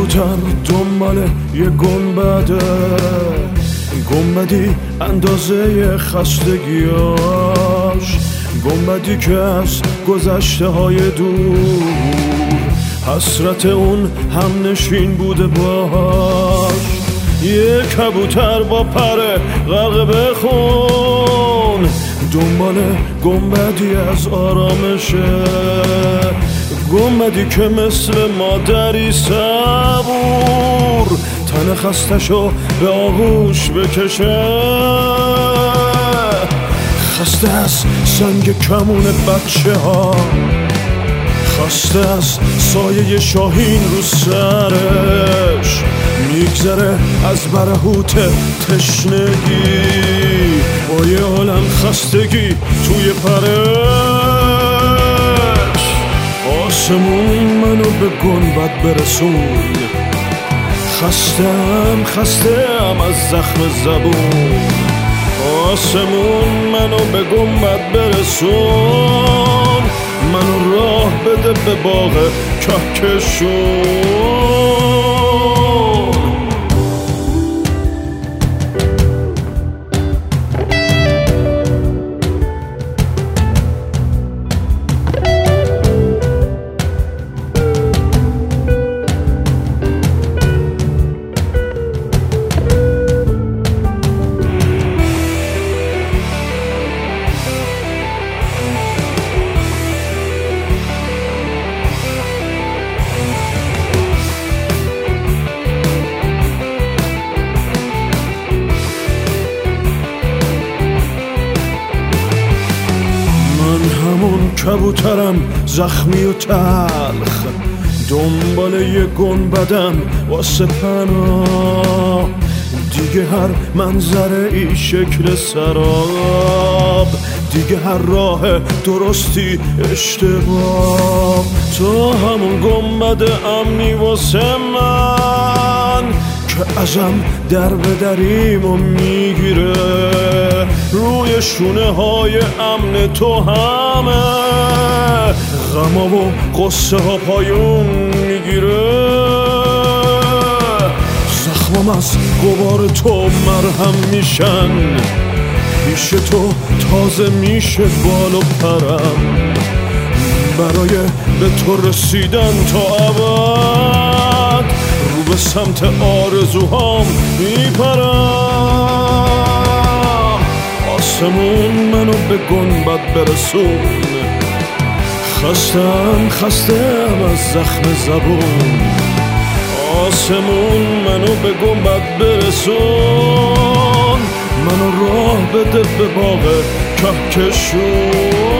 کبوتر دنبال یه گنبدی اندازه خستگیاش، گنبدی که از گذشته های دور حسرت اون هم نشین بوده باش. یه کبوتر با پر غرق بخون دنبال گنبدی از آرامشه، گنبدی که مثل مادری صبور تن خستشو به آغوش بکشه، خسته از سنگ کمون بچه ها، خسته از سایه شاهین رو سرش، میگذره از برهوت تشنگی با یه عالم خستگی توی پرش. آسمون منو به گنبد برسون، خستم از زخم زبون. آسمون منو به گنبد برسون، منو راه بده به باغ کهکشون. همون کبوترم زخمی و تلخ دنبال یه گنبدم واسه پناه، دیگه هر منظره ای شکل سراب، دیگه هر راه درستی اشتباه. تو همون گنبد امنی واسه من که ازم در به دریمو میگیره، روی شونه های امن تو همه غما و قصه ها پایون میگیره، زخمم از غبار تو مرهم میشن، پیش تو تازه میشه بال و پرم، برای به تو رسیدن تا ابد رو به سمت آرزوهام میپرم. آسمون منو به گنبد برسون، خستم از زخم زبون. آسمون منو به گنبد برسون، منو راه بده به باغ کهکشون.